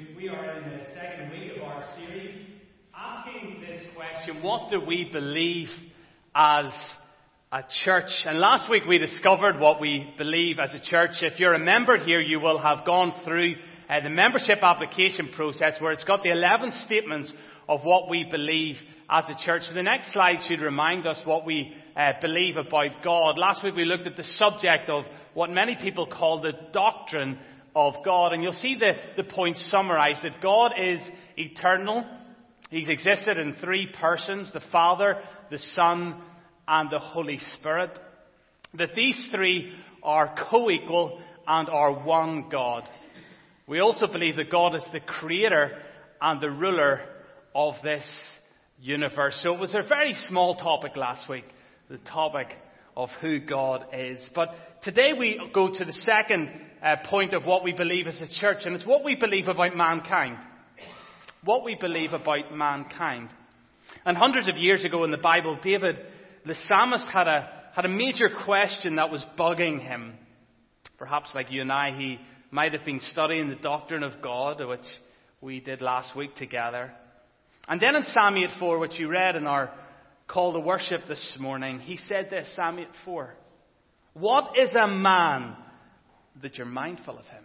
We are in the second week of our series asking this question: what do we believe as a church? And last week we discovered what we believe as a church. If you're a member here, you will have gone through the membership application process where it's got the 11 statements of what we believe as a church. So the next slide should remind us what we believe about God. Last week we looked at the subject of what many people call the doctrine of God. And you'll see the points summarized, that God is eternal. He's existed in three persons: the Father, the Son, and the Holy Spirit. That these three are co-equal and are one God. We also believe that God is the creator and the ruler of this universe. So it was a very small topic last week, the topic of who God is. But today we go to the second point of what we believe as a church, and it's what we believe about mankind. What we believe about mankind. And hundreds of years ago in the Bible, David, the psalmist, had a major question that was bugging him. Perhaps like you and I, he might have been studying the doctrine of God, which we did last week together. And then in Psalm 8:4, which you read in our call to worship this morning, he said this, Psalm 8:4. What is a man that you're mindful of him?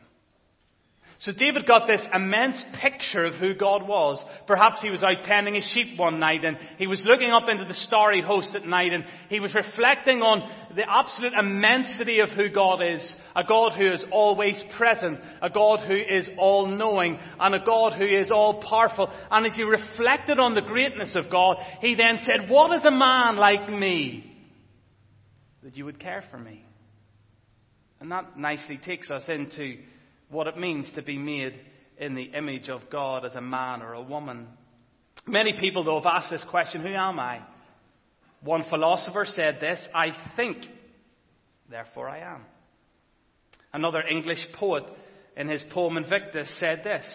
So David got this immense picture of who God was. Perhaps he was out tending his sheep one night and he was looking up into the starry host at night and he was reflecting on the absolute immensity of who God is. A God who is always present. A God who is all-knowing. And a God who is all-powerful. And as he reflected on the greatness of God, he then said, what is a man like me that you would care for me? And that nicely takes us into what it means to be made in the image of God as a man or a woman. Many people, though, have asked this question: who am I? One philosopher said this: I think, therefore I am. Another English poet, in his poem Invictus, said this: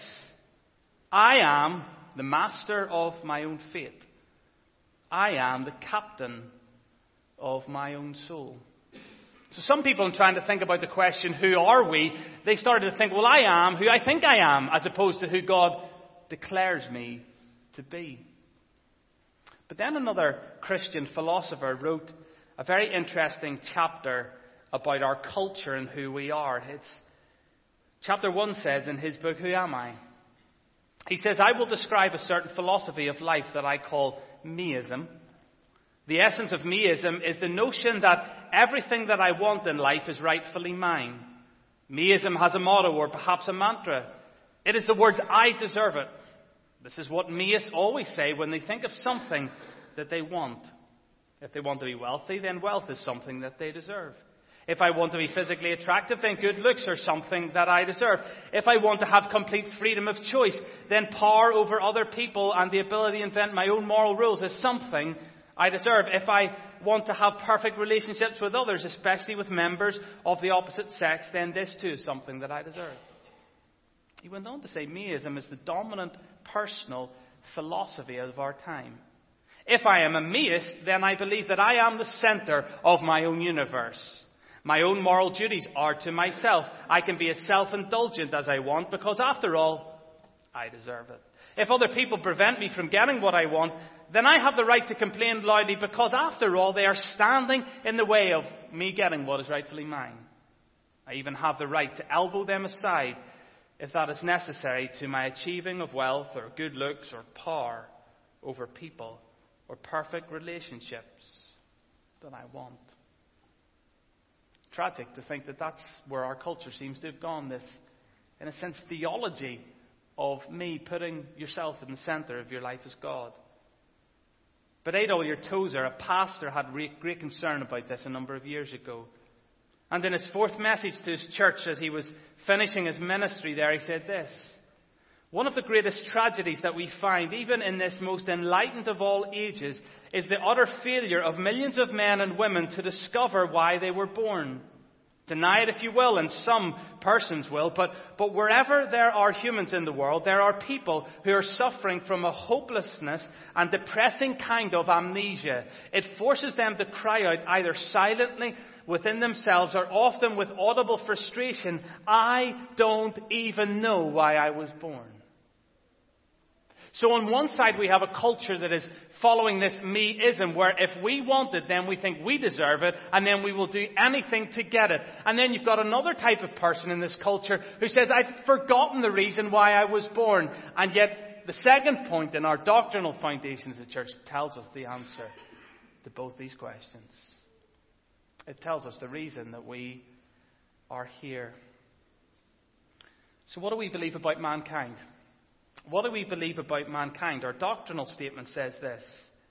I am the master of my own fate. I am the captain of my own soul. So some people, in trying to think about the question, who are we, they started to think, well, I am who I think I am, as opposed to who God declares me to be. But then another Christian philosopher wrote a very interesting chapter about our culture and who we are. Chapter 1 says in his book, Who Am I? He says, I will describe a certain philosophy of life that I call meism. The essence of meism is the notion that everything that I want in life is rightfully mine. Meism has a motto, or perhaps a mantra. It is the words, I deserve it. This is what meists always say when they think of something that they want. If they want to be wealthy, then wealth is something that they deserve. If I want to be physically attractive, then good looks are something that I deserve. If I want to have complete freedom of choice, then power over other people and the ability to invent my own moral rules is something I deserve. If I want to have perfect relationships with others, especially with members of the opposite sex, then this too is something that I deserve. He went on to say meism is the dominant personal philosophy of our time. If I am a meist, then I believe that I am the center of my own universe. My own moral duties are to myself. I can be as self-indulgent as I want because, after all, I deserve it. If other people prevent me from getting what I want, then I have the right to complain loudly because, after all, they are standing in the way of me getting what is rightfully mine. I even have the right to elbow them aside if that is necessary to my achieving of wealth or good looks or power over people or perfect relationships that I want. Tragic to think that that's where our culture seems to have gone, this, in a sense, theology of me putting yourself in the center of your life as God. But A.W. Tozer, a pastor, had great concern about this a number of years ago. And in his fourth message to his church, as he was finishing his ministry there, he said this: one of the greatest tragedies that we find, even in this most enlightened of all ages, is the utter failure of millions of men and women to discover why they were born. Deny it if you will, and some persons will, but wherever there are humans in the world, there are people who are suffering from a hopelessness and depressing kind of amnesia. It forces them to cry out, either silently within themselves or often with audible frustration, I don't even know why I was born. So on one side we have a culture that is following this me-ism, where if we want it, then we think we deserve it, and then we will do anything to get it. And then you've got another type of person in this culture who says, I've forgotten the reason why I was born. And yet the second point in our doctrinal foundations of the church tells us the answer to both these questions. It tells us the reason that we are here. So what do we believe about mankind? What do we believe about mankind? Our doctrinal statement says this: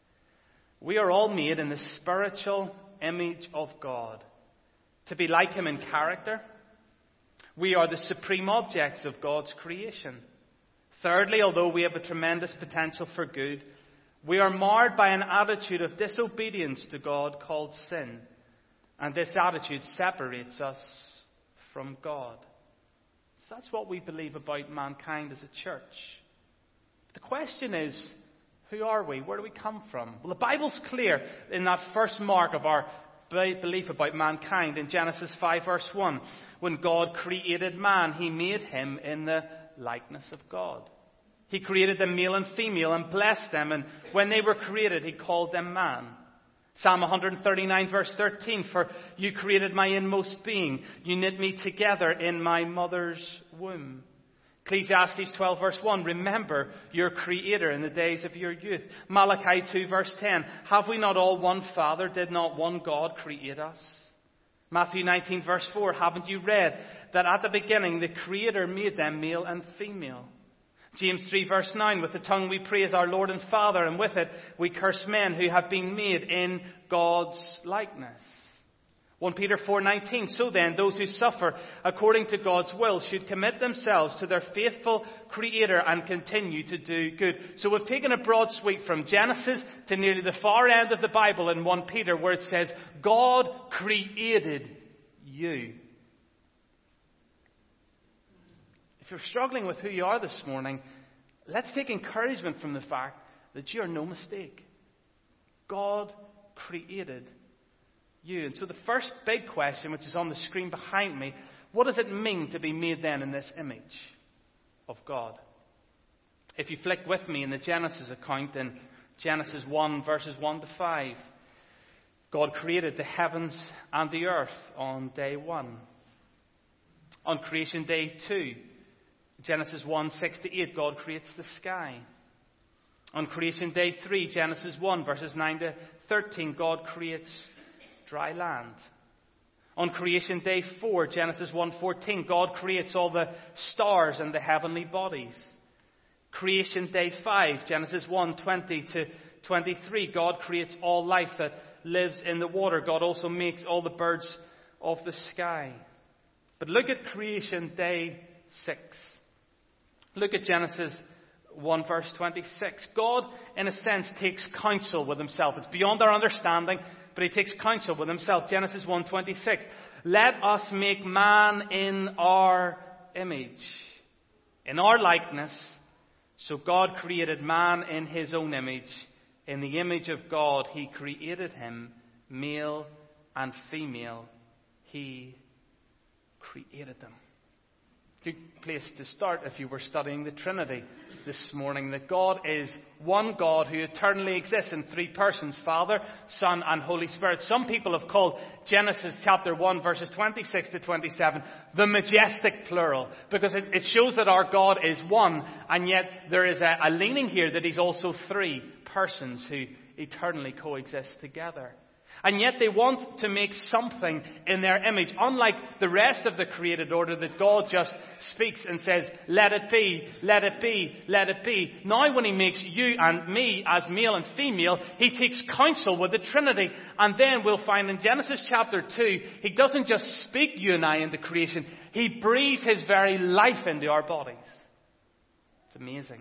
we are all made in the spiritual image of God, to be like Him in character. We are the supreme objects of God's creation. Thirdly, although we have a tremendous potential for good, we are marred by an attitude of disobedience to God called sin. And this attitude separates us from God. So that's what we believe about mankind as a church. The question is, who are we? Where do we come from? Well, the Bible's clear in that first mark of our belief about mankind in Genesis 5 verse 1. When God created man, He made him in the likeness of God. He created them male and female and blessed them, and when they were created, He called them man. Psalm 139 verse 13, for you created my inmost being. You knit me together in my mother's womb. Ecclesiastes 12 verse 1, remember your Creator in the days of your youth. Malachi 2 verse 10, have we not all one Father? Did not one God create us? Matthew 19 verse 4, haven't you read that at the beginning the Creator made them male and female? James 3 verse 9, with the tongue we praise our Lord and Father, and with it we curse men who have been made in God's likeness. 1 Peter 4:19, so then those who suffer according to God's will should commit themselves to their faithful Creator and continue to do good. So we've taken a broad sweep from Genesis to nearly the far end of the Bible in 1 Peter, where it says, God created you. If you're struggling with who you are this morning, let's take encouragement from the fact that you are no mistake. God created you. And so the first big question, which is on the screen behind me, what does it mean to be made then in this image of God? If you flick with me in the Genesis account in Genesis 1 verses 1 to 5, God created the heavens and the earth on day 1. On creation day 2, Genesis 1, 6 to 8, God creates the sky. On creation day 3, Genesis 1, verses 9 to 13, God creates dry land. On creation day 4, Genesis 1:14, God creates all the stars and the heavenly bodies. Creation day 5, Genesis 1:20 to 23, God creates all life that lives in the water. God also makes all the birds of the sky. But look at creation day 6. Look at Genesis 1 verse 26. God, in a sense, takes counsel with Himself. It's beyond our understanding, but He takes counsel with Himself. Genesis 1:26. Let us make man in our image, in our likeness. So God created man in His own image. In the image of God, He created him, male and female. He created them. Good place to start if you were studying the Trinity this morning, that God is one God who eternally exists in three persons, Father, Son, and Holy Spirit. Some people have called Genesis chapter 1 verses 26 to 27 the majestic plural, because it shows that our God is one, and yet there is a leaning here that He's also three persons who eternally coexist together. And yet they want to make something in their image. Unlike the rest of the created order, that God just speaks and says, let it be, let it be, let it be. Now when He makes you and me as male and female, He takes counsel with the Trinity. And then we'll find in Genesis chapter 2, He doesn't just speak you and I into creation. He breathes His very life into our bodies. It's amazing.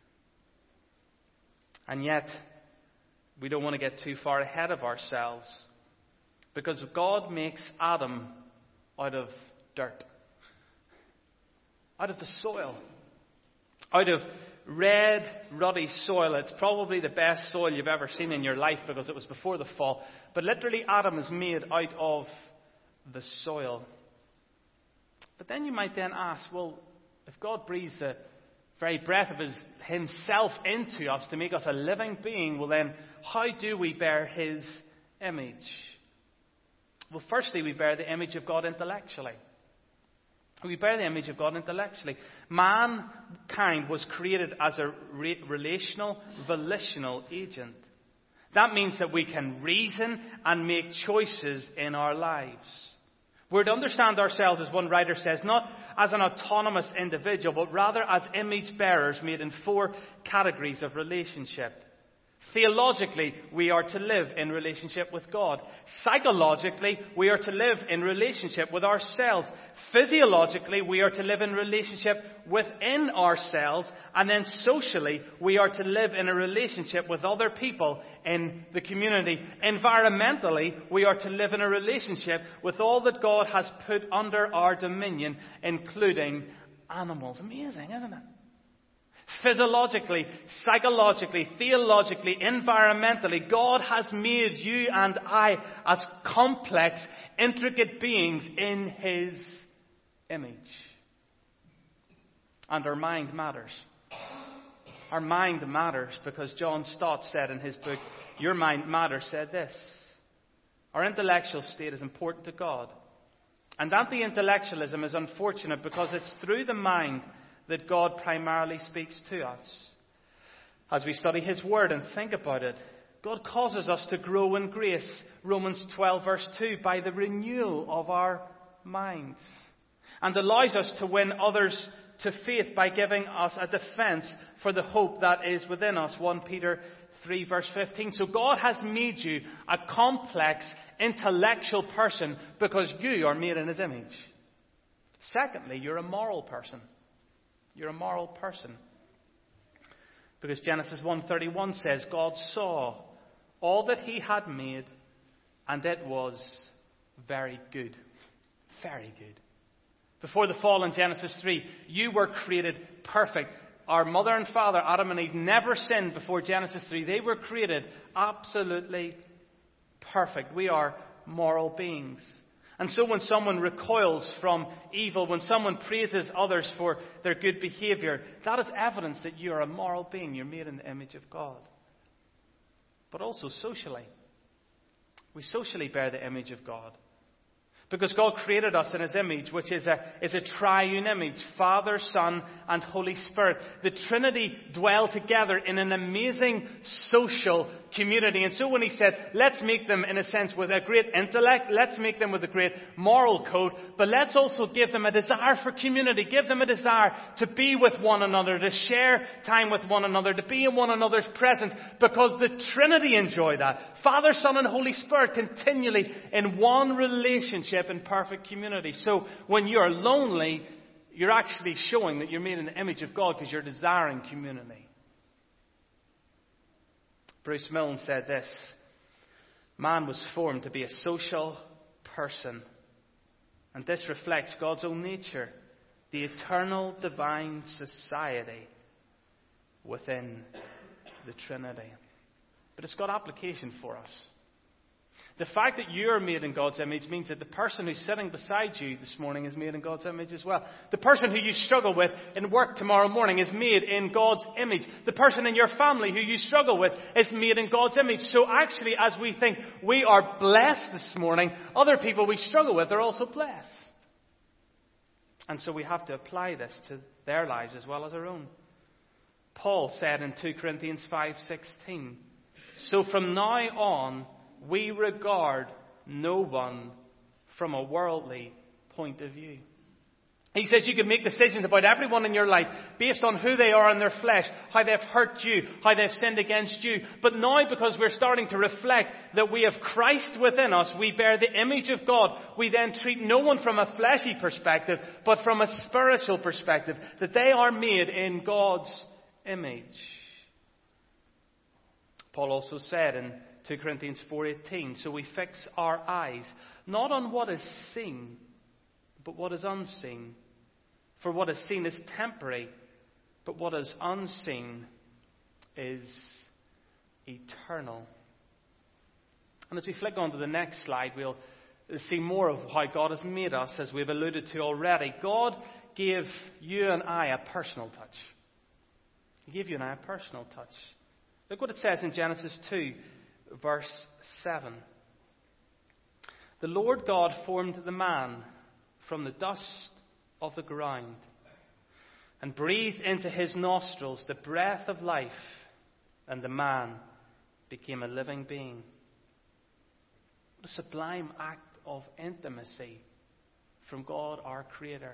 And yet, we don't want to get too far ahead of ourselves, because God makes Adam out of dirt, out of the soil, out of red, ruddy soil. It's probably the best soil you've ever seen in your life, because it was before the fall. But literally, Adam is made out of the soil. But then you might then ask, well, if God breathes the very breath of himself into us to make us a living being, well then, how do we bear his image? Well, firstly, we bear the image of God intellectually. We bear the image of God intellectually. Mankind was created as a relational, volitional agent. That means that we can reason and make choices in our lives. We're to understand ourselves, as one writer says, not as an autonomous individual, but rather as image bearers made in 4 categories of relationship. Theologically, we are to live in relationship with God. Psychologically, we are to live in relationship with ourselves. Physiologically, we are to live in relationship within ourselves. And then socially, we are to live in a relationship with other people in the community. Environmentally, we are to live in a relationship with all that God has put under our dominion, including animals. Amazing, isn't it? Physiologically, psychologically, theologically, environmentally, God has made you and I as complex, intricate beings in his image. And our mind matters. Our mind matters because John Stott said in his book, Your Mind Matters, said this: our intellectual state is important to God. And anti-intellectualism is unfortunate because it's through the mind that God primarily speaks to us. As we study his word and think about it, God causes us to grow in grace, Romans 12 verse 2, by the renewal of our minds, and allows us to win others to faith by giving us a defense for the hope that is within us, 1 Peter 3 verse 15. So God has made you a complex, intellectual person because you are made in his image. Secondly, you're a moral person. You're a moral person. Because Genesis 1:31 says, God saw all that he had made, and it was very good. Very good. Before the fall in Genesis 3, you were created perfect. Our mother and father, Adam and Eve, never sinned before Genesis 3. They were created absolutely perfect. We are moral beings. And so when someone recoils from evil, when someone praises others for their good behavior, that is evidence that you are a moral being. You're made in the image of God. But also socially. We socially bear the image of God. Because God created us in his image, which is a triune image, Father, Son, and Holy Spirit. The Trinity dwell together in an amazing social community. And so when he said, let's make them, in a sense, with a great intellect, let's make them with a great moral code, but let's also give them a desire for community, give them a desire to be with one another, to share time with one another, to be in one another's presence, because the Trinity enjoy that. Father, Son, and Holy Spirit continually in one relationship in perfect community. So when you're lonely, you're actually showing that you're made in the image of God because you're desiring community. Bruce Milne said this: man was formed to be a social person, and this reflects God's own nature, the eternal divine society within the Trinity. But it's got application for us. The fact that you're made in God's image means that the person who's sitting beside you this morning is made in God's image as well. The person who you struggle with in work tomorrow morning is made in God's image. The person in your family who you struggle with is made in God's image. So actually, as we think we are blessed this morning, other people we struggle with are also blessed. And so we have to apply this to their lives as well as our own. Paul said in 2 Corinthians 5:16, so from now on, we regard no one from a worldly point of view. He says you can make decisions about everyone in your life based on who they are in their flesh, how they've hurt you, how they've sinned against you. But now, because we're starting to reflect that we have Christ within us, we bear the image of God, we then treat no one from a fleshy perspective, but from a spiritual perspective, that they are made in God's image. Paul also said in 2 Corinthians 4:18, so we fix our eyes not on what is seen, but what is unseen. For what is seen is temporary, but what is unseen is eternal. And as we flick on to the next slide, we'll see more of how God has made us, as we've alluded to already. God gave you and I a personal touch. He gave you and I a personal touch. Look what it says in Genesis 2, verse 7. The Lord God formed the man from the dust of the ground and breathed into his nostrils the breath of life, and the man became a living being. What a sublime act of intimacy from God, our Creator.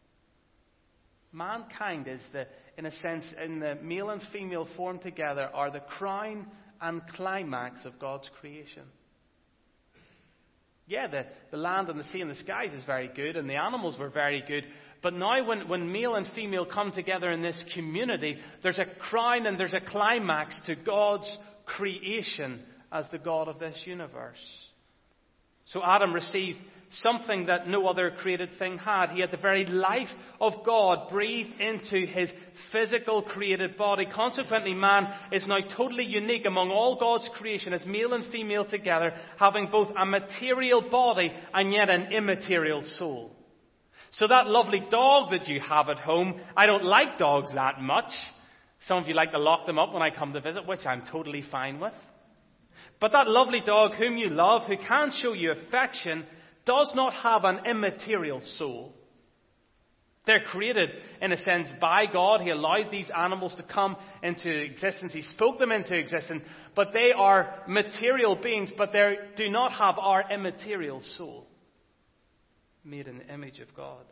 Mankind is in a sense, in the male and female formed together, are the crown and climax of God's creation. Yeah, the land and the sea and the skies is very good, and the animals were very good. But now when male and female come together in this community, there's a crown and there's a climax to God's creation as the God of this universe. So Adam received something that no other created thing had. He had the very life of God breathed into his physical created body. Consequently, man is now totally unique among all God's creation as male and female together, having both a material body and yet an immaterial soul. So that lovely dog that you have at home, I don't like dogs that much. Some of you like to lock them up when I come to visit, which I'm totally fine with. But that lovely dog whom you love, who can show you affection, does not have an immaterial soul. They're created, in a sense, by God. He allowed these animals to come into existence. He spoke them into existence. But they are material beings, but they do not have our immaterial soul, made in the image of God.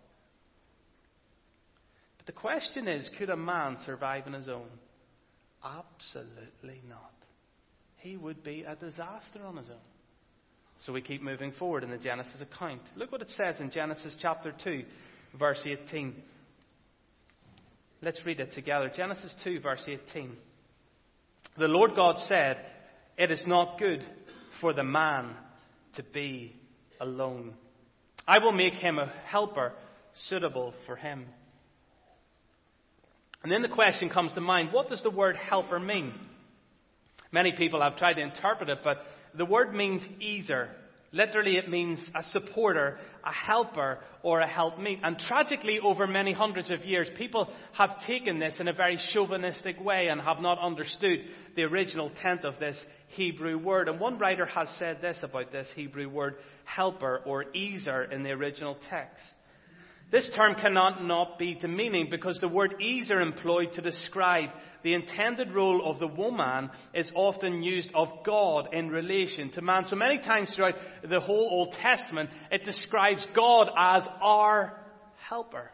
But the question is, could a man survive on his own? Absolutely not. He would be a disaster on his own. So we keep moving forward in the Genesis account. Look what it says in Genesis chapter 2, verse 18. Let's read it together. Genesis 2, verse 18. The Lord God said, "It is not good for the man to be alone. I will make him a helper suitable for him." And then the question comes to mind, what does the word helper mean? Many people have tried to interpret it, but the word means easer. Literally, it means a supporter, a helper, or a helpmeet. And tragically, over many hundreds of years, people have taken this in a very chauvinistic way and have not understood the original intent of this Hebrew word. And one writer has said this about this Hebrew word, helper or easer, in the original text. This term cannot not be demeaning because the word easer employed to describe the intended role of the woman is often used of God in relation to man. So many times throughout the whole Old Testament, it describes God as our helper.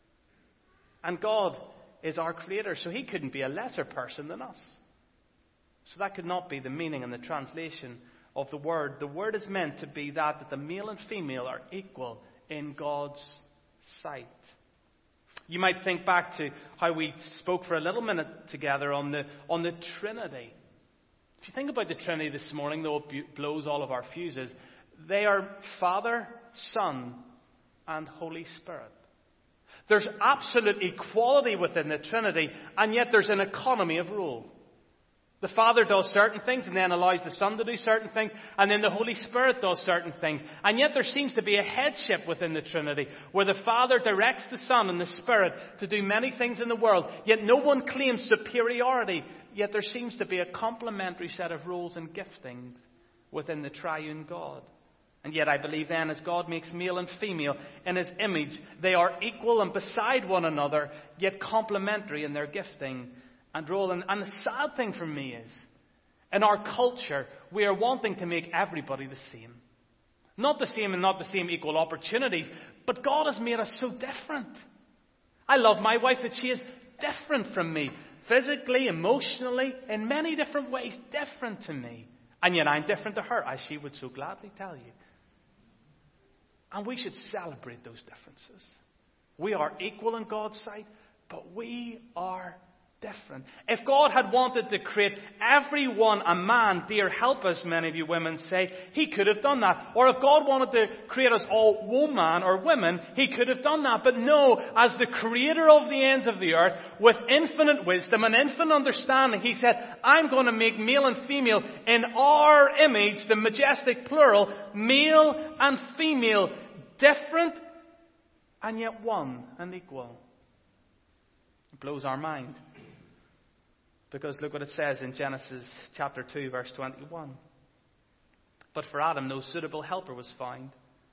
And God is our creator, so he couldn't be a lesser person than us. So that could not be the meaning and the translation of the word. The word is meant to be that the male and female are equal in God's sight. You might think back to how we spoke for a little minute together on the Trinity. If you think about the Trinity this morning, though it blows all of our fuses, they are Father, Son, and Holy Spirit. There's absolute equality within the Trinity, and yet there's an economy of rule. The Father does certain things and then allows the Son to do certain things, and then the Holy Spirit does certain things. And yet there seems to be a headship within the Trinity where the Father directs the Son and the Spirit to do many things in the world, yet no one claims superiority. Yet there seems to be a complementary set of roles and giftings within the triune God. And yet I believe then, as God makes male and female in his image, they are equal and beside one another, yet complementary in their gifting and role. And the sad thing for me is, in our culture, we are wanting to make everybody the same. Not the same and not the same equal opportunities, but God has made us so different. I love my wife that she is different from me. Physically, emotionally, in many different ways, different to me. And yet I'm different to her, as she would so gladly tell you. And we should celebrate those differences. We are equal in God's sight, but we are different. If God had wanted to create everyone a man, dear help us, many of you women say, he could have done that. Or if God wanted to create us all woman or women, he could have done that. But no, as the creator of the ends of the earth, with infinite wisdom and infinite understanding, he said, I'm going to make male and female in our image, the majestic plural, male and female, different and yet one and equal. It blows our mind. Because look what it says in Genesis chapter 2, verse 21. But for Adam no suitable helper was found.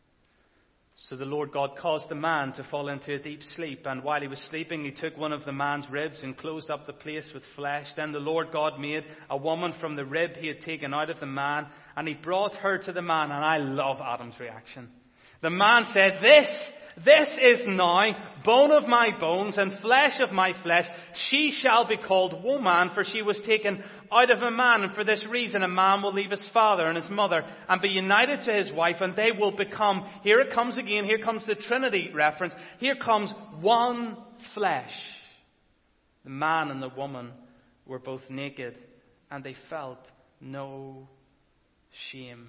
So the Lord God caused the man to fall into a deep sleep, and while he was sleeping, he took one of the man's ribs and closed up the place with flesh. Then the Lord God made a woman from the rib he had taken out of the man, and he brought her to the man. And I love Adam's reaction. The man said, This is now bone of my bones and flesh of my flesh. She shall be called woman, for she was taken out of a man. And for this reason a man will leave his father and his mother and be united to his wife, and they will become, here it comes again, here comes the Trinity reference, here comes one flesh. The man and the woman were both naked, and they felt no shame.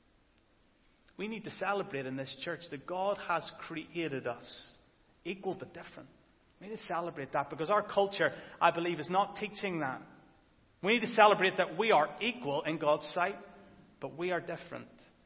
We need to celebrate in this church that God has created us equal but different. We need to celebrate that, because our culture, I believe, is not teaching that. We need to celebrate that we are equal in God's sight, but we are different.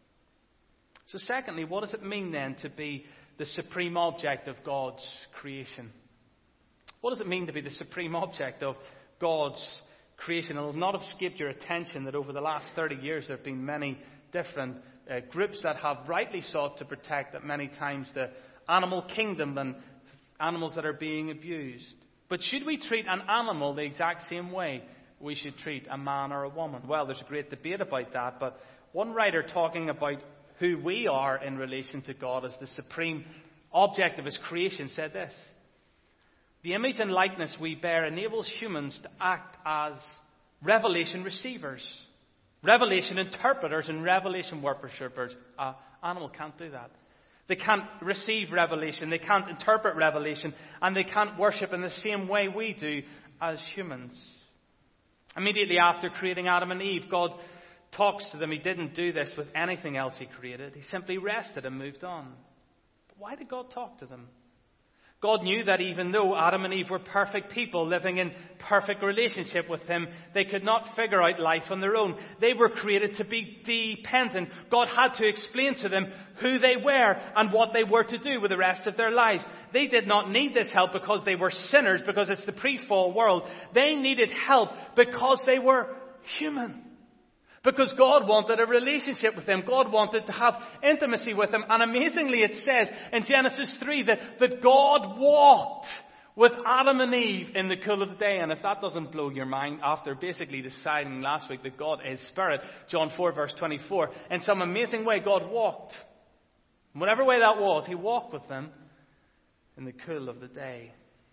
So secondly, what does it mean then to be the supreme object of God's creation? What does it mean to be the supreme object of God's creation? It will not have escaped your attention that over the last 30 years there have been many different groups that have rightly sought to protect at many times the animal kingdom and animals that are being abused. But should we treat an animal the exact same way we should treat a man or a woman? Well, there's a great debate about that, but one writer talking about who we are in relation to God as the supreme object of his creation said this: the image and likeness we bear enables humans to act as revelation receivers, revelation interpreters, and revelation worshippers. An animal can't do that. They can't receive revelation, they can't interpret revelation, and they can't worship in the same way we do as humans. Immediately after creating Adam and Eve, God talks to them. He didn't do this with anything else he created. He simply rested and moved on. But why did God talk to them? God knew that even though Adam and Eve were perfect people living in perfect relationship with him, they could not figure out life on their own. They were created to be dependent. God had to explain to them who they were and what they were to do with the rest of their lives. They did not need this help because they were sinners, because it's the pre-fall world. They needed help because they were human. Because God wanted a relationship with them. God wanted to have intimacy with them. And amazingly it says in Genesis 3 that God walked with Adam and Eve in the cool of the day. And if that doesn't blow your mind, after basically deciding last week that God is spirit, John 4 verse 24, in some amazing way God walked. Whatever way that was, he walked with them in the cool of the day.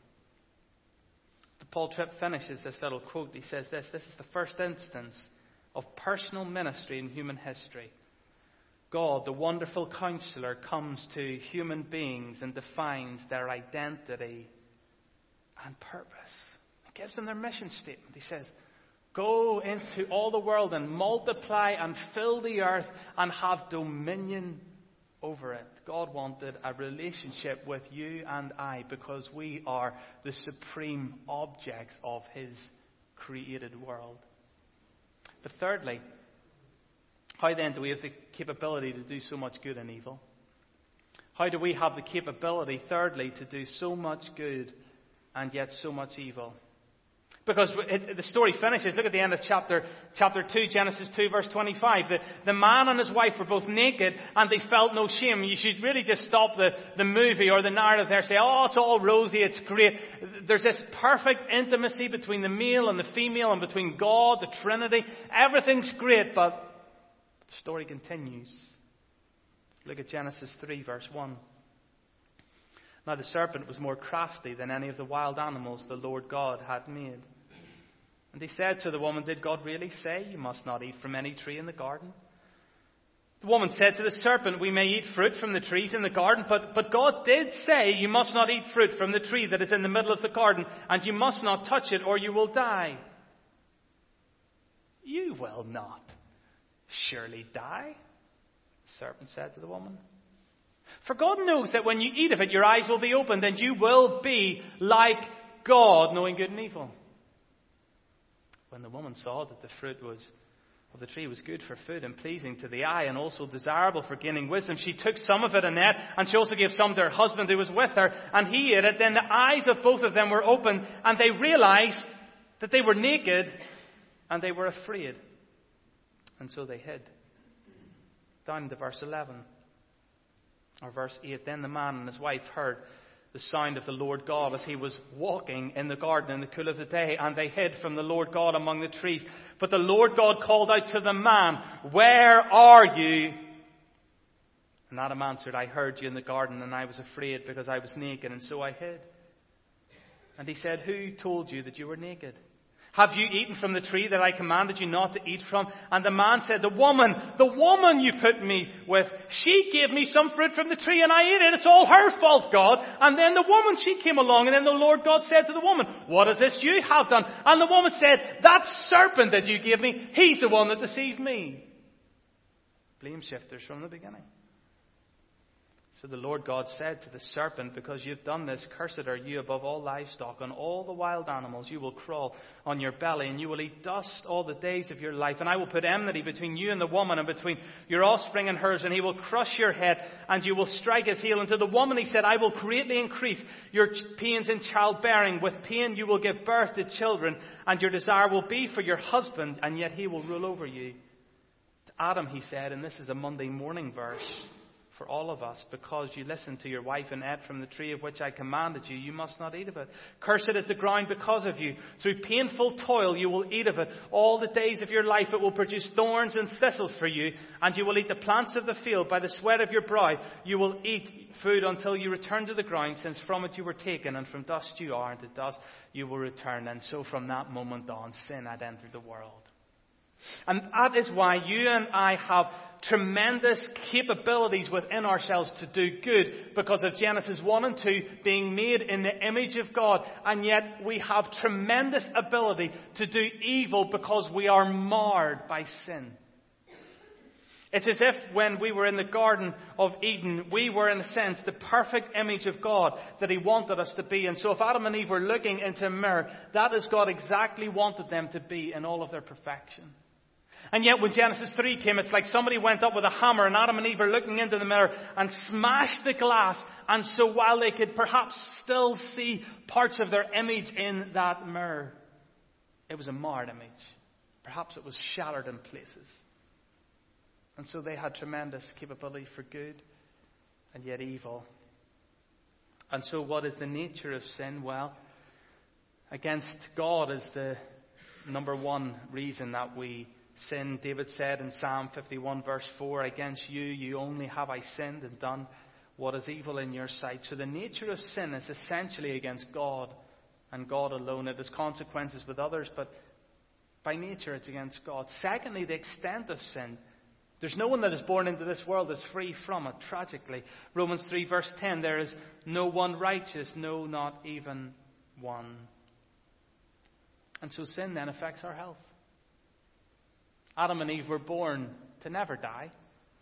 But Paul Tripp finishes this little quote. He says this is the first instance of personal ministry in human history. God, the wonderful counselor, comes to human beings and defines their identity and purpose. He gives them their mission statement. He says, go into all the world and multiply and fill the earth and have dominion over it. God wanted a relationship with you and I because we are the supreme objects of his created world. But thirdly, how then do we have the capability to do so much good and evil? How do we have the capability, thirdly, to do so much good and yet so much evil? Because the story finishes, look at the end of chapter 2, Genesis 2, verse 25. The man and his wife were both naked and they felt no shame. You should really just stop the movie or the narrative there and say, oh, it's all rosy, it's great. There's this perfect intimacy between the male and the female and between God, the Trinity. Everything's great, but the story continues. Look at Genesis 3, verse 1. Now the serpent was more crafty than any of the wild animals the Lord God had made. And he said to the woman, did God really say you must not eat from any tree in the garden? The woman said to the serpent, we may eat fruit from the trees in the garden, but God did say you must not eat fruit from the tree that is in the middle of the garden, and you must not touch it or you will die. You will not surely die, the serpent said to the woman. For God knows that when you eat of it, your eyes will be opened and you will be like God, knowing good and evil. When the woman saw that the fruit of the tree was good for food and pleasing to the eye and also desirable for gaining wisdom, she took some of it and ate, and she also gave some to her husband who was with her, and he ate it. Then the eyes of both of them were opened and they realized that they were naked and they were afraid. And so they hid. Down to verse 11. Or verse 8. Then the man and his wife heard the sound of the Lord God as he was walking in the garden in the cool of the day, and they hid from the Lord God among the trees. But the Lord God called out to the man, "Where are you?" And Adam answered, "I heard you in the garden, and I was afraid because I was naked, and so I hid." And he said, "Who told you that you were naked? Have you eaten from the tree that I commanded you not to eat from?" And the man said, the woman you put me with, she gave me some fruit from the tree and I ate it. It's all her fault, God. And then the woman, she came along, and then the Lord God said to the woman, "What is this you have done?" And the woman said, "That serpent that you gave me, he's the one that deceived me." Blame shifters from the beginning. So the Lord God said to the serpent, "Because you've done this, cursed are you above all livestock, and all the wild animals. You will crawl on your belly, and you will eat dust all the days of your life. And I will put enmity between you and the woman, and between your offspring and hers, and he will crush your head, and you will strike his heel." And to the woman he said, "I will greatly increase your pains in childbearing. With pain you will give birth to children, and your desire will be for your husband, and yet he will rule over you." To Adam he said, and this is a Monday morning verse for all of us, "Because you listened to your wife and ate from the tree of which I commanded you, you must not eat of it. Cursed is the ground because of you. Through painful toil you will eat of it. All the days of your life it will produce thorns and thistles for you, and you will eat the plants of the field. By the sweat of your brow you will eat food until you return to the ground, since from it you were taken, and from dust you are, and to dust you will return." And so from that moment on, sin had entered the world. And that is why you and I have tremendous capabilities within ourselves to do good, because of Genesis 1 and 2 being made in the image of God. And yet we have tremendous ability to do evil because we are marred by sin. It's as if when we were in the Garden of Eden, we were in a sense the perfect image of God that He wanted us to be. And so if Adam and Eve were looking into a mirror, that is God exactly wanted them to be in all of their perfection. And yet when Genesis 3 came, it's like somebody went up with a hammer, and Adam and Eve are looking into the mirror and smashed the glass. And so while they could perhaps still see parts of their image in that mirror, it was a marred image. Perhaps it was shattered in places. And so they had tremendous capability for good and yet evil. And so what is the nature of sin? Well, against God is the number one reason that we sin. David said in Psalm 51 verse 4, "Against you only have I sinned and done what is evil in your sight." So the nature of sin is essentially against God and God alone. It has consequences with others, but by nature it's against God. Secondly, the extent of sin. There's no one that is born into this world that's free from it, tragically. Romans 3 verse 10, "There is no one righteous, no, not even one." And so sin then affects our health. Adam and Eve were born to never die.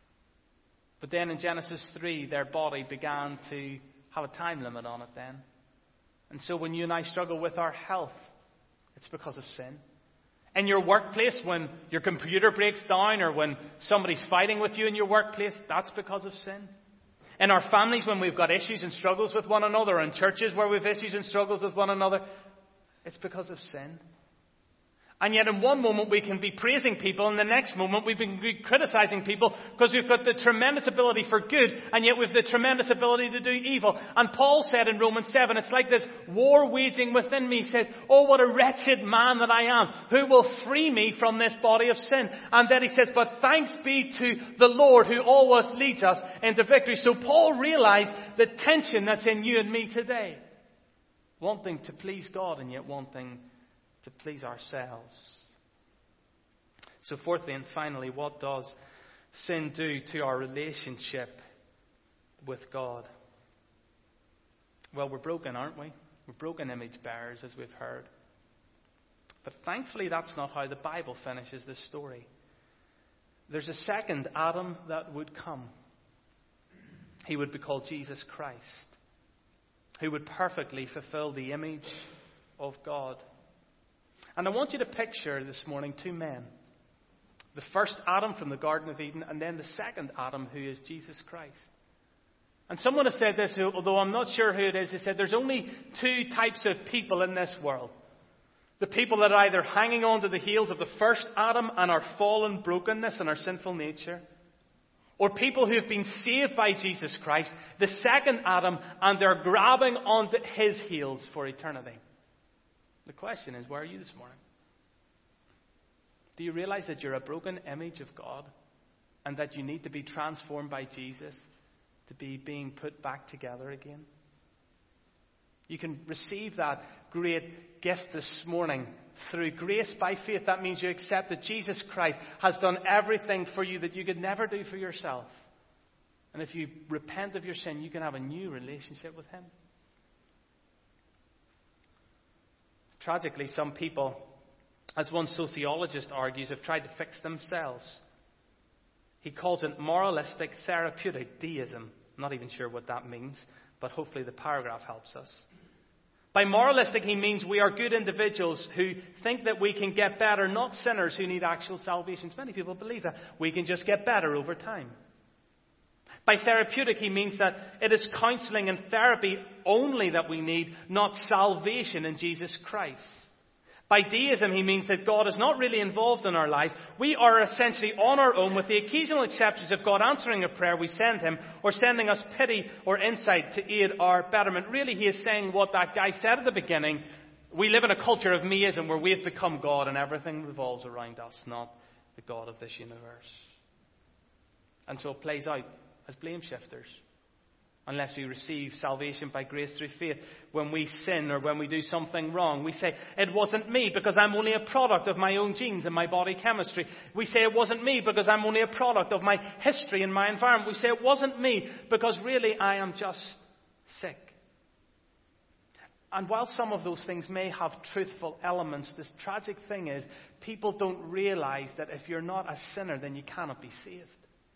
But then in Genesis 3, their body began to have a time limit on it then. And so when you and I struggle with our health, it's because of sin. In your workplace, when your computer breaks down, or when somebody's fighting with you in your workplace, that's because of sin. In our families, when we've got issues and struggles with one another, or in churches where we've issues and struggles with one another, it's because of sin. And yet in one moment we can be praising people, and the next moment we can be criticizing people, because we've got the tremendous ability for good, and yet we've the tremendous ability to do evil. And Paul said in Romans 7, it's like this war waging within me. He says, "Oh, what a wretched man that I am. Who will free me from this body of sin?" And then he says, "But thanks be to the Lord who always leads us into victory." So Paul realized the tension that's in you and me today. Wanting to please God and yet wanting to please ourselves. So fourthly and finally, what does sin do to our relationship with God? Well, we're broken, aren't we? We're broken image bearers, as we've heard. But thankfully, that's not how the Bible finishes this story. There's a second Adam that would come. He would be called Jesus Christ, who would perfectly fulfill the image of God. And I want you to picture this morning two men. The first Adam from the Garden of Eden, and then the second Adam, who is Jesus Christ. And someone has said this, although I'm not sure who it is. They said there's only two types of people in this world. The people that are either hanging on to the heels of the first Adam and our fallen brokenness and our sinful nature, or people who have been saved by Jesus Christ, the second Adam, and they're grabbing onto his heels for eternity. The question is, where are you this morning? Do you realize that you're a broken image of God and that you need to be transformed by Jesus to be being put back together again? You can receive that great gift this morning through grace by faith. That means you accept that Jesus Christ has done everything for you that you could never do for yourself. And if you repent of your sin, you can have a new relationship with him. Tragically, some people, as one sociologist argues, have tried to fix themselves. He calls it moralistic therapeutic deism. I'm not even sure what that means, but hopefully the paragraph helps us. By moralistic, he means we are good individuals who think that we can get better, not sinners who need actual salvation. Many people believe that. We can just get better over time. By therapeutic, he means that it is counseling and therapy only that we need, not salvation in Jesus Christ. By deism, he means that God is not really involved in our lives. We are essentially on our own, with the occasional exceptions of God answering a prayer we send him, or sending us pity or insight to aid our betterment. Really, he is saying what that guy said at the beginning. We live in a culture of meism where we have become God and everything revolves around us, not the God of this universe. And so it plays out as blame shifters. Unless we receive salvation by grace through faith. When we sin or when we do something wrong, we say, it wasn't me because I'm only a product of my own genes and my body chemistry. We say it wasn't me because I'm only a product of my history and my environment. We say it wasn't me because really I am just sick. And while some of those things may have truthful elements, this tragic thing is people don't realize that if you're not a sinner, then you cannot be saved.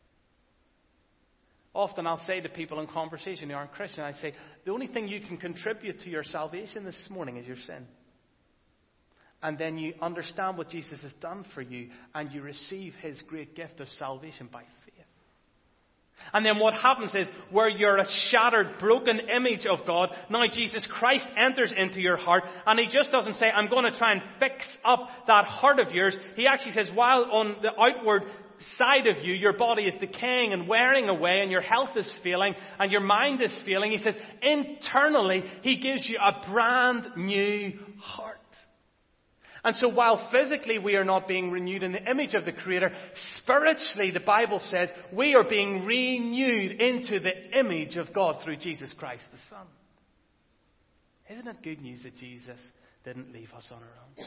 Often I'll say to people in conversation who aren't Christian, I say, the only thing you can contribute to your salvation this morning is your sin. And then you understand what Jesus has done for you, and you receive his great gift of salvation by faith. And then what happens is, where you're a shattered, broken image of God, now Jesus Christ enters into your heart, and he just doesn't say, I'm going to try and fix up that heart of yours. He actually says, while on the outward side of you, your body is decaying and wearing away, and your health is failing, and your mind is failing, he says, internally, he gives you a brand new heart. And so while physically we are not being renewed in the image of the Creator, spiritually, the Bible says, we are being renewed into the image of God through Jesus Christ, the Son. Isn't it good news that Jesus didn't leave us on our own?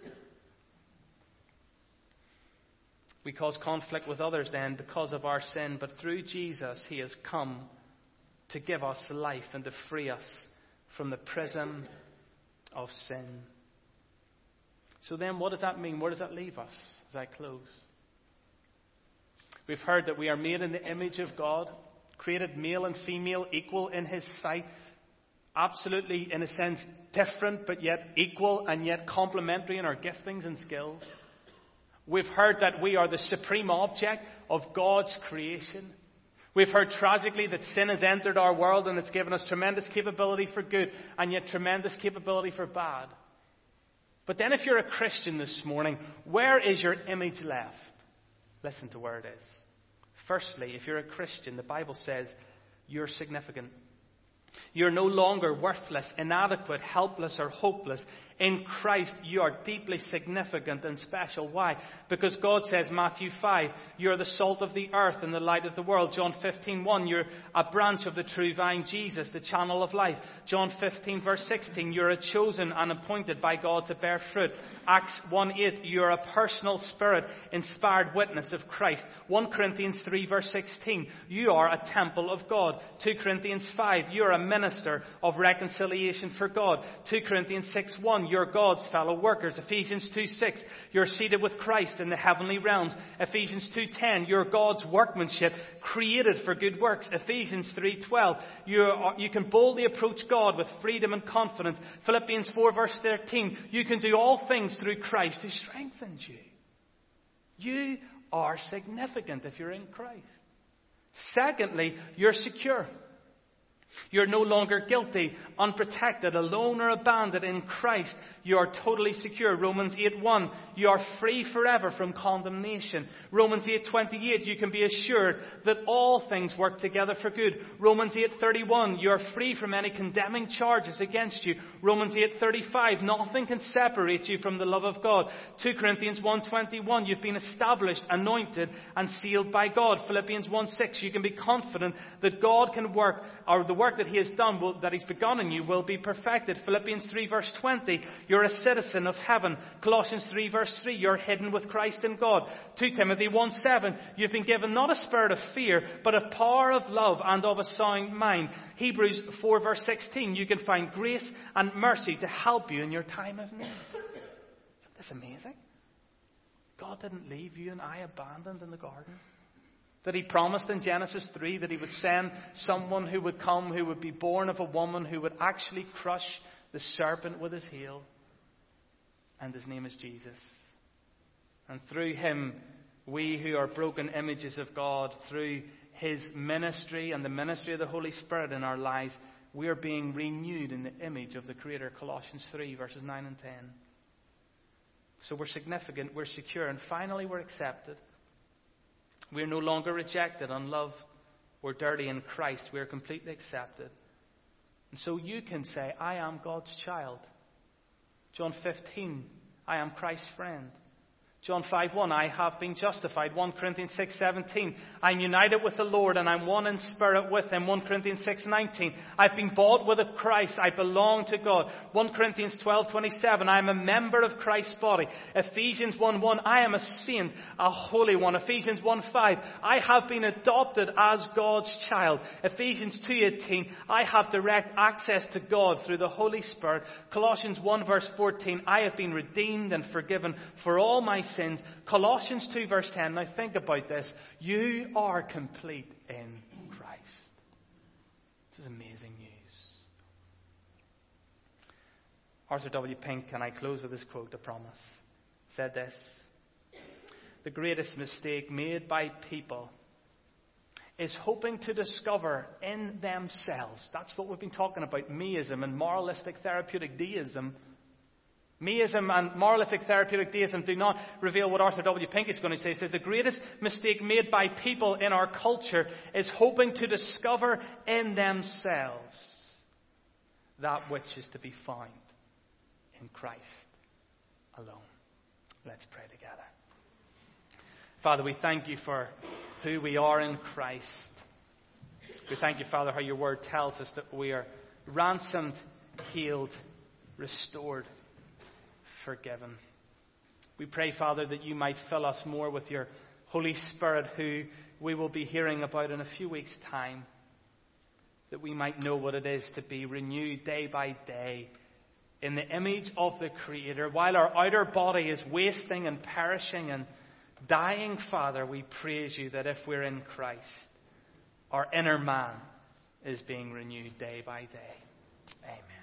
We cause conflict with others then because of our sin, but through Jesus, he has come to give us life and to free us from the prison of sin. So then, what does that mean? Where does that leave us as I close? We've heard that we are made in the image of God, created male and female, equal in his sight, absolutely, in a sense, different, but yet equal and yet complementary in our giftings and skills. We've heard that we are the supreme object of God's creation. We've heard tragically that sin has entered our world and it's given us tremendous capability for good and yet tremendous capability for bad. But then if you're a Christian this morning, where is your image left? Listen to where it is. Firstly, if you're a Christian, the Bible says you're significant. You're no longer worthless, inadequate, helpless, or hopeless. In Christ, you are deeply significant and special. Why? Because God says, Matthew 5, you're the salt of the earth and the light of the world. John 15:1, you're a branch of the true vine, Jesus, the channel of life. John 15, verse 16, you're a chosen and appointed by God to bear fruit. Acts 1:8, you're a personal Spirit-inspired witness of Christ. 1 Corinthians 3, verse 16, you are a temple of God. 2 Corinthians 5, you're a minister of reconciliation for God. 2 Corinthians 6:1, you're God's fellow workers. Ephesians 2:6, you're seated with Christ in the heavenly realms. Ephesians 2:10, you're God's workmanship, created for good works. Ephesians 3:12, you can boldly approach God with freedom and confidence. Philippians 4, verse 13, you can do all things through Christ who strengthens you. You are significant if you're in Christ. Secondly, you're secure. You're no longer guilty, unprotected, alone or abandoned. In Christ, you are totally secure. Romans 8:1, you are free forever from condemnation. Romans 8:28, you can be assured that all things work together for good. Romans 8:31, you are free from any condemning charges against you. Romans 8:35, nothing can separate you from the love of God. 2 Corinthians 1:21, you've been established, anointed, and sealed by God. Philippians 1:6, you can be confident that God can work, or the work that He has done, that He's begun in you, will be perfected. Philippians 3 verse 20, you're a citizen of heaven. Colossians 3 verse 3, you're hidden with Christ in God. 2 Timothy 1:7, you've been given not a spirit of fear, but of power, of love, and of a sound mind. Hebrews 4 verse 16, you can find grace and mercy to help you in your time of need. Isn't this amazing? God didn't leave you and I abandoned in the garden. That He promised in Genesis 3 that He would send someone who would come, who would be born of a woman, who would actually crush the serpent with His heel. And His name is Jesus. And through Him, we who are broken images of God, through His ministry and the ministry of the Holy Spirit in our lives, we are being renewed in the image of the Creator. Colossians 3 verses 9 and 10. So we're significant, we're secure, and finally we're accepted. We are no longer rejected, unloved, or dirty in Christ. We are completely accepted. And so you can say, I am God's child. John 15, I am Christ's friend. John 5:1, I have been justified. 1 Corinthians 6:17, I'm united with the Lord and I'm one in spirit with Him. 1 Corinthians 6:19, I've been bought with a price. I belong to God. 1 Corinthians 12:27, I am a member of Christ's body. Ephesians 1:1, I am a saint, a holy one. Ephesians 1:5, I have been adopted as God's child. Ephesians 2:18, I have direct access to God through the Holy Spirit. Colossians 1 verse 14, I have been redeemed and forgiven for all my sins. Colossians 2 verse 10, now think about this. You are complete in Christ. This is amazing news. Arthur W. Pink, and I close with this quote, I promise, said this: the greatest mistake made by people is hoping to discover in themselves. That's what we've been talking about, meism and moralistic therapeutic deism. Meism and moralistic therapeutic deism do not reveal what Arthur W. Pink is going to say. He says the greatest mistake made by people in our culture is hoping to discover in themselves that which is to be found in Christ alone. Let's pray together. Father, we thank You for who we are in Christ. We thank You, Father, how Your word tells us that we are ransomed, healed, restored, forgiven. We pray, Father, that You might fill us more with Your Holy Spirit, who we will be hearing about in a few weeks' time, that we might know what it is to be renewed day by day in the image of the Creator. While our outer body is wasting and perishing and dying, Father, we praise You that if we're in Christ, our inner man is being renewed day by day. Amen.